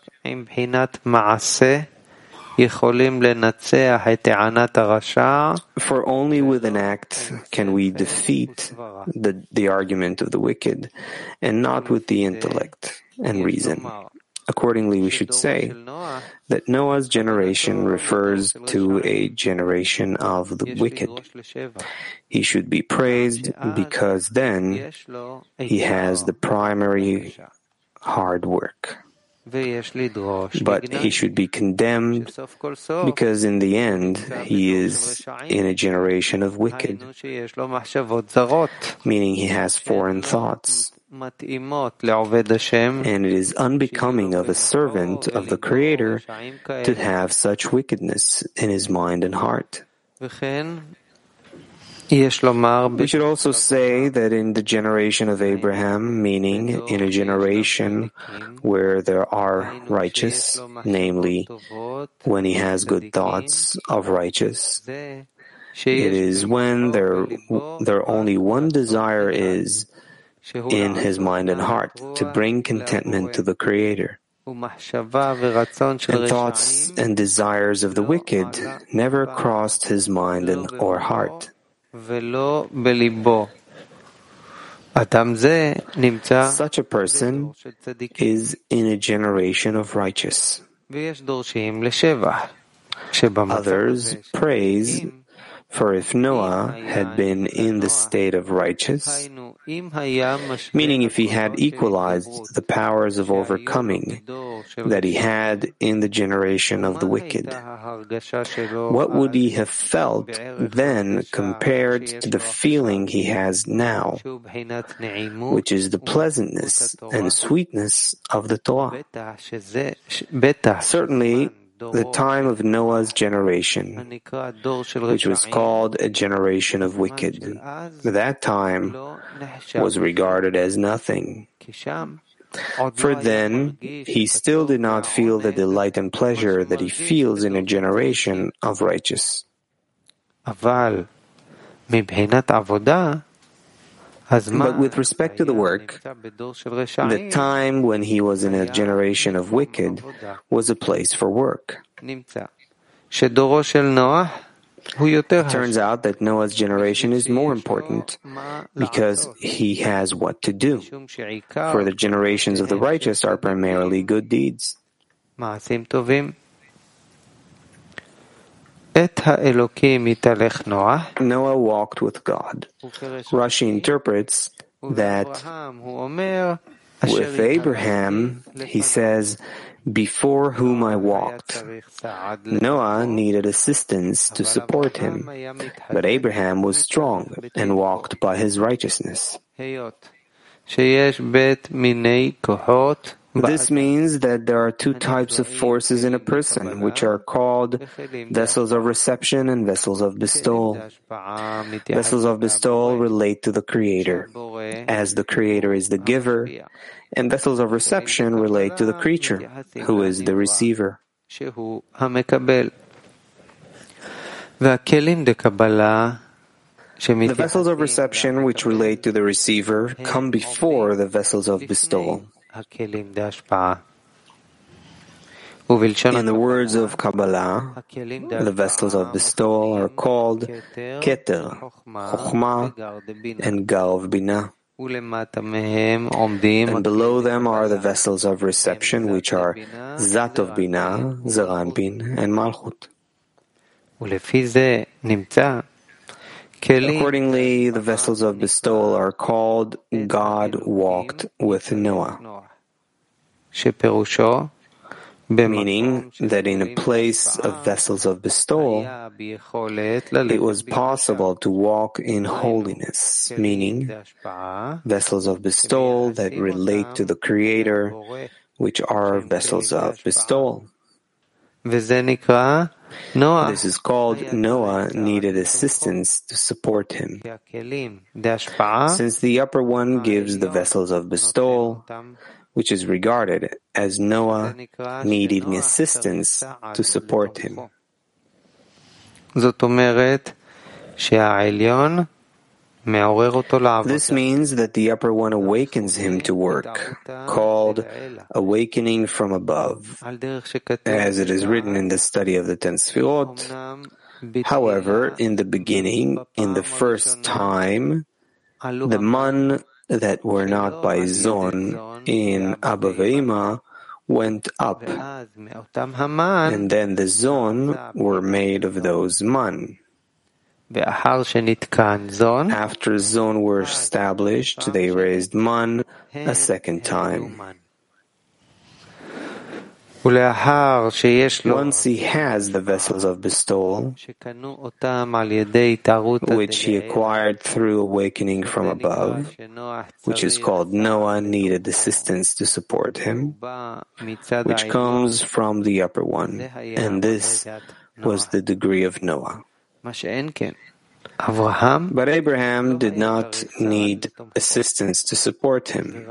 For only with an act can we defeat the argument of the wicked, and not with the intellect and reason. Accordingly, we should say that Noah's generation refers to a generation of the wicked. He should be praised because then he has the primary hard work. But he should be condemned because in the end he is in a generation of wicked, meaning he has foreign thoughts. And it is unbecoming of a servant of the Creator to have such wickedness in his mind and heart. We should also say that in the generation of Abraham, meaning in a generation where there are righteous, namely, when he has good thoughts of righteous, it is when there only one desire is in his mind and heart, to bring contentment to the Creator. And thoughts and desires of the wicked never crossed his mind or heart. Such a person is in a generation of righteous. Others praise, for if Noah had been in the state of righteous, meaning if he had equalized the powers of overcoming that he had in the generation of the wicked, what would he have felt then compared to the feeling he has now, which is the pleasantness and sweetness of the Torah? Certainly, the time of Noah's generation, which was called a generation of wicked, that time was regarded as nothing. For then, he still did not feel the delight and pleasure that he feels in a generation of righteous. But with respect to the work, the time when he was in a generation of wicked was a place for work. It turns out that Noah's generation is more important because he has what to do, for the generations of the righteous are primarily good deeds. Noah walked with God. Rashi interprets that with Abraham, he says, before whom I walked. Noah needed assistance to support him, but Abraham was strong and walked by his righteousness. This means that there are two types of forces in a person, which are called vessels of reception and vessels of bestowal. Vessels of bestowal relate to the Creator, as the Creator is the giver, and vessels of reception relate to the creature, who is the receiver. The vessels of reception which relate to the receiver come before the vessels of bestowal. In the words of Kabbalah, the vessels of bestowal are called Keter, Chokhmah, and Galv Binah. And below them are the vessels of reception, which are Zatov Binah, Zeranpin, and Malchut. Accordingly, the vessels of bestowal are called God walked with Noah, meaning that in a place of vessels of bestowal, it was possible to walk in holiness, meaning vessels of bestowal that relate to the Creator, which are vessels of bestowal. This is called Noah needed assistance to support him. Since the upper one gives the vessels of bestowal, which is regarded as Noah needing assistance to support him. This means that the Upper One awakens him to work, called awakening from above, as it is written in the study of the 10 Sfirot. However, in the beginning, in the first time, the man that were not by Zon in Abba Ve'ima went up, and then the Zon were made of those man. After Zon were established, they raised man a second time. Once he has the vessels of bestowal, which he acquired through awakening from above, which is called Noah needed assistance to support him, which comes from the Upper One, and this was the degree of Noah. But Abraham did not need assistance to support him.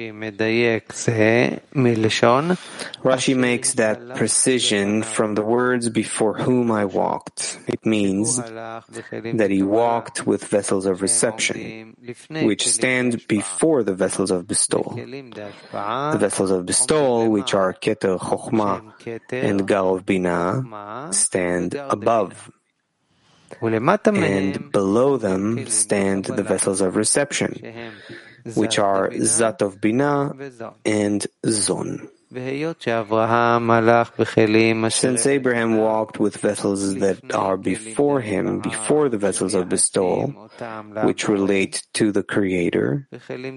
Rashi makes that precision from the words "before whom I walked." It means that he walked with vessels of reception, which stand before the vessels of bestowal. The vessels of bestowal, which are Keter Chochmah and Gar of Binah, stand above. And below them stand the vessels of reception, which are Zat of Binah and Zon. Since Abraham walked with vessels that are before him, before the vessels of bestowal, which relate to the Creator,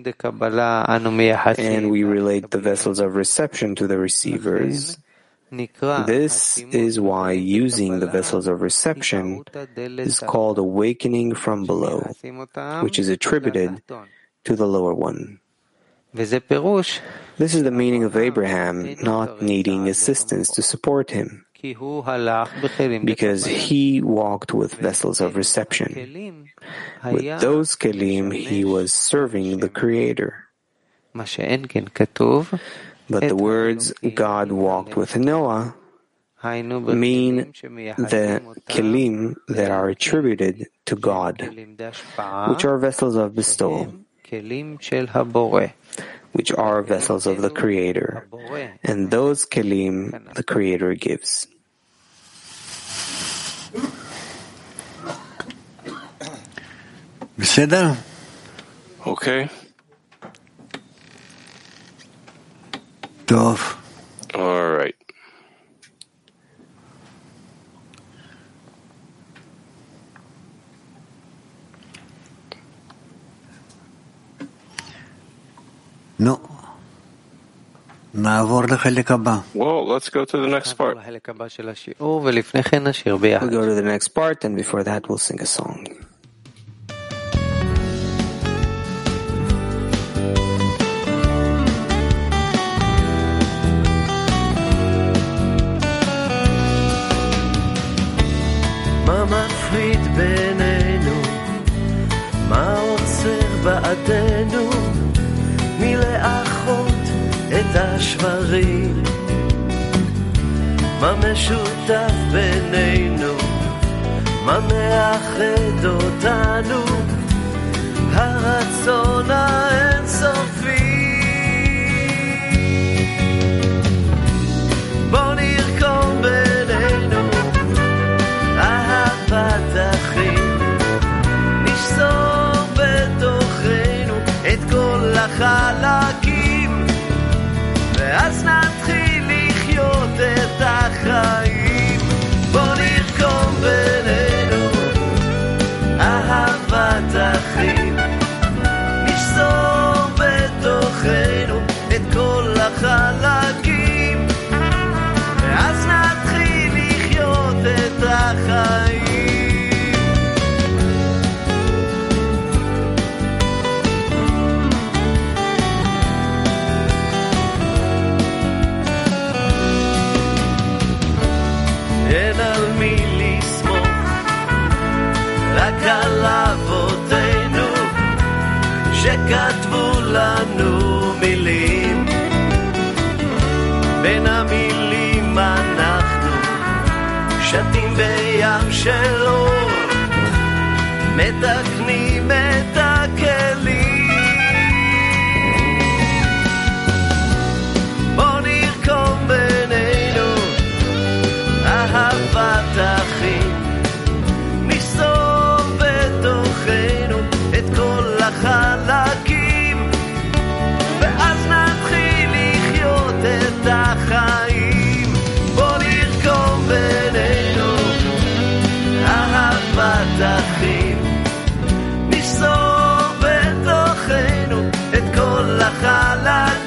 and we relate the vessels of reception to the receivers, this is why using the vessels of reception is called awakening from below, which is attributed to the lower one. This is the meaning of Abraham not needing assistance to support him, because he walked with vessels of reception. With those kelim, he was serving the Creator. But the words God walked with Noah mean the kelim that are attributed to God, which are vessels of bestowal, which are vessels of the Creator, and those kelim the Creator gives. Okay. All right. No. Well, let's go to the next part. We'll go to the next part, and before that we'll sing a song. מה מפריד בינינו? מה עוצר בעדנו? מלאחות את השברים? מה משותף בינינו? מה מאחד אותנו? הרצון האינסופי. בוא נרקום בינינו אהבת אחים, נשזור בתוכנו את כל החלקים, ואז נתחיל לחיות את החיים. בוא נרקום בינינו אהבת אחים, נשזור בתוכנו את כל החלקים, ואז נתחיל לחיות את החיים. אין על מי לסמוך, רק על אבותינו שכתבו לנו מילים. בין המילים אנחנו שתים בים של אור, מתקנים את על